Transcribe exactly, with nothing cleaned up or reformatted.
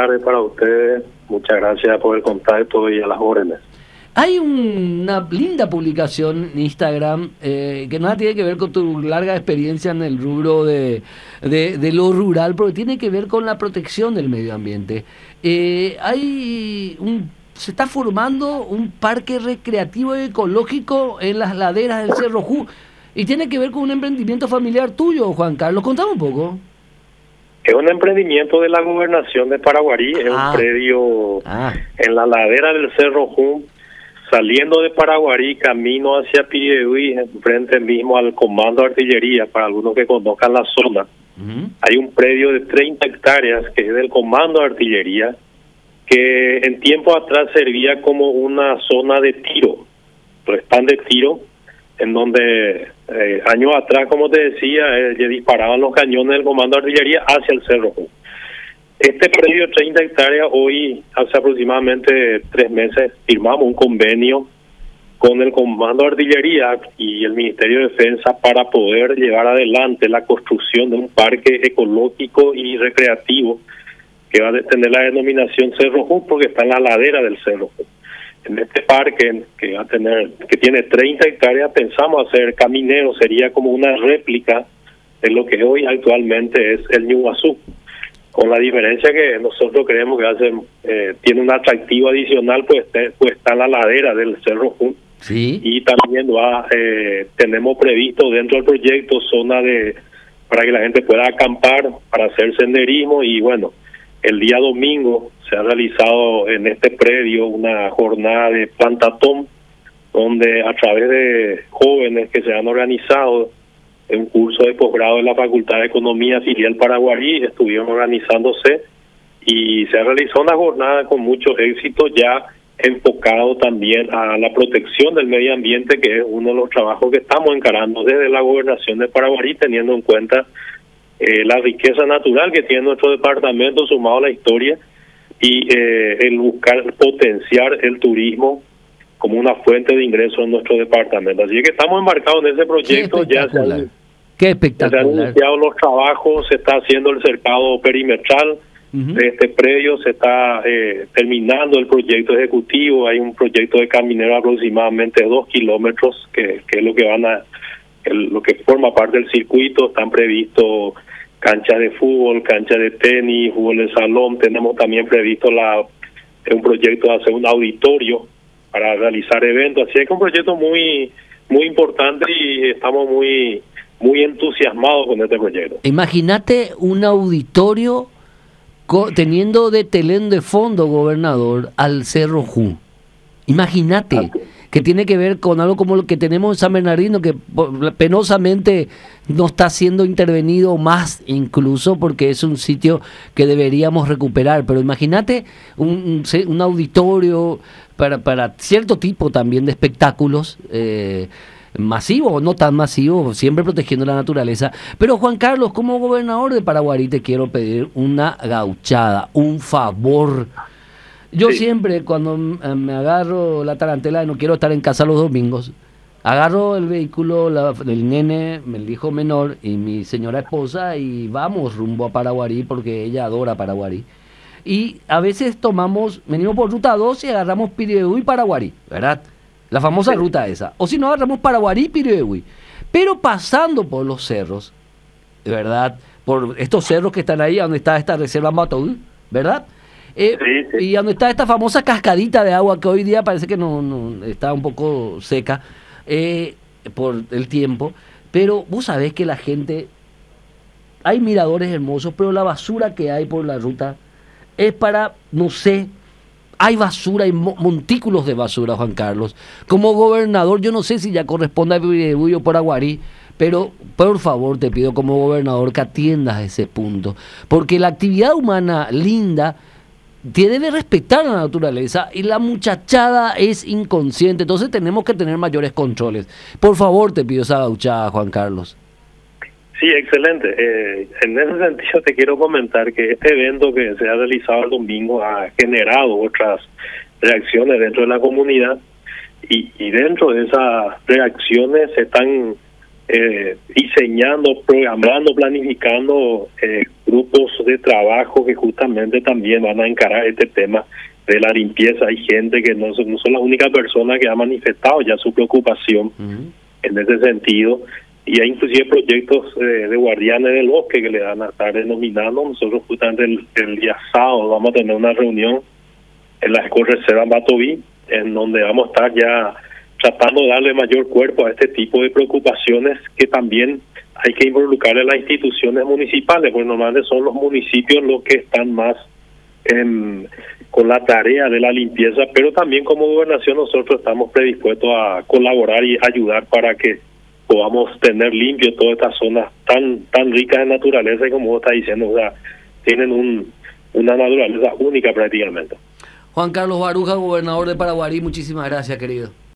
tardes para ustedes. Muchas gracias por el contacto y a las órdenes. Hay un, una linda publicación en Instagram eh, que nada tiene que ver con tu larga experiencia en el rubro de, de, de lo rural, pero tiene que ver con la protección del medio ambiente. Eh, hay un, se está formando un parque recreativo y ecológico en las laderas del Cerro Ju y tiene que ver con un emprendimiento familiar tuyo, Juan Carlos. Contame un poco. Es un emprendimiento de la gobernación de Paraguarí, es ah. un predio ah. en la ladera del Cerro Ju. Saliendo de Paraguarí, camino hacia Pirihuí, frente mismo al Comando de Artillería, para algunos que conozcan la zona. Uh-huh. Hay un predio de treinta hectáreas que es del Comando de Artillería, que en tiempo atrás servía como una zona de tiro, stand de tiro, en donde eh, años atrás, como te decía, eh, ya disparaban los cañones del Comando de Artillería hacia el Cerro. Este predio de treinta hectáreas, hoy hace aproximadamente tres meses firmamos un convenio con el Comando de Artillería y el Ministerio de Defensa para poder llevar adelante la construcción de un parque ecológico y recreativo que va a tener la denominación Cerro Ju porque está en la ladera del Cerro Ju. En este parque que va a tener, que tiene treinta hectáreas, pensamos hacer caminero, sería como una réplica de lo que hoy actualmente es el Ñuguazú, con la diferencia que nosotros creemos que hace, eh, tiene un atractivo adicional, pues, te, pues está en la ladera del Cerro Ju. Sí. Y también va, eh, tenemos previsto dentro del proyecto zona de para que la gente pueda acampar, para hacer senderismo. Y bueno, el día domingo se ha realizado en este predio una jornada de plantatón, donde a través de jóvenes que se han organizado en un curso de posgrado de la Facultad de Economía Filial Paraguarí, estuvieron organizándose y se realizó una jornada con mucho éxito, ya enfocado también a la protección del medio ambiente, que es uno de los trabajos que estamos encarando desde la Gobernación de Paraguarí, teniendo en cuenta eh, la riqueza natural que tiene nuestro departamento, sumado a la historia, y eh, el buscar potenciar el turismo como una fuente de ingresos en nuestro departamento. Así que estamos embarcados en ese proyecto. Ya se han, Qué espectacular. se han iniciado los trabajos, se está haciendo el cercado perimetral uh-huh. de este predio, se está eh, terminando el proyecto ejecutivo. Hay un proyecto de caminero aproximadamente dos kilómetros, que, que es lo que van a, el, lo que forma parte del circuito. Están previstos canchas de fútbol, canchas de tenis, fútbol de salón. Tenemos también previsto la un proyecto de hacer un auditorio para realizar eventos. Así que es un proyecto muy muy importante y estamos muy muy entusiasmados con este proyecto. Imagínate un auditorio co- teniendo de telén de fondo, gobernador, al Cerro Ju. Imagínate okay. que tiene que ver con algo como lo que tenemos en San Bernardino, que penosamente no está siendo intervenido más incluso porque es un sitio que deberíamos recuperar. Pero imagínate un, un auditorio para, para cierto tipo también de espectáculos, eh, masivo o no tan masivo, siempre protegiendo la naturaleza. Pero Juan Carlos, como gobernador de Paraguarí, te quiero pedir una gauchada, un favor. Yo sí. siempre cuando me agarro la tarantela de no quiero estar en casa los domingos, agarro el vehículo la, del nene, el hijo menor y mi señora esposa y vamos rumbo a Paraguarí porque ella adora Paraguarí. Y a veces tomamos, venimos por ruta dos y agarramos Pirihuí y Paraguarí, ¿verdad? La famosa sí. ruta esa. O si no, agarramos Paraguarí y Pirihuí. Pero pasando por los cerros, ¿verdad? Por estos cerros que están ahí, donde está esta reserva Mataú, ¿verdad? Eh, sí, sí. Y donde está esta famosa cascadita de agua que hoy día parece que no, no está un poco seca eh, por el tiempo. Pero vos sabés que la gente... Hay miradores hermosos, pero la basura que hay por la ruta es para, no sé, hay basura, hay montículos de basura, Juan Carlos. Como gobernador, yo no sé si ya corresponde a Pirihuí o Paraguarí, pero por favor te pido como gobernador que atiendas ese punto, porque la actividad humana linda te debe respetar la naturaleza y la muchachada es inconsciente, entonces tenemos que tener mayores controles. Por favor te pido esa gauchada, Juan Carlos. Sí, excelente. Eh, en ese sentido te quiero comentar que este evento que se ha realizado el domingo ha generado otras reacciones dentro de la comunidad y, y dentro de esas reacciones se están eh, diseñando, programando, planificando eh, grupos de trabajo que justamente también van a encarar este tema de la limpieza. Hay gente que no son, no son las únicas personas que ha manifestado ya su preocupación uh-huh. en ese sentido, y hay inclusive proyectos eh, de guardianes del bosque que le van a estar denominando. Nosotros justamente el, el día sábado vamos a tener una reunión en la Ecoreserva Batoví, en donde vamos a estar ya tratando de darle mayor cuerpo a este tipo de preocupaciones, que también hay que involucrar a las instituciones municipales, porque normalmente son los municipios los que están más en, con la tarea de la limpieza, pero también como gobernación nosotros estamos predispuestos a colaborar y ayudar para que podamos tener limpio todas estas zonas tan tan ricas en naturaleza, y como vos estás diciendo, o sea, tienen un una naturaleza única prácticamente. Juan Carlos Baruja, gobernador de Paraguarí, muchísimas gracias, querido.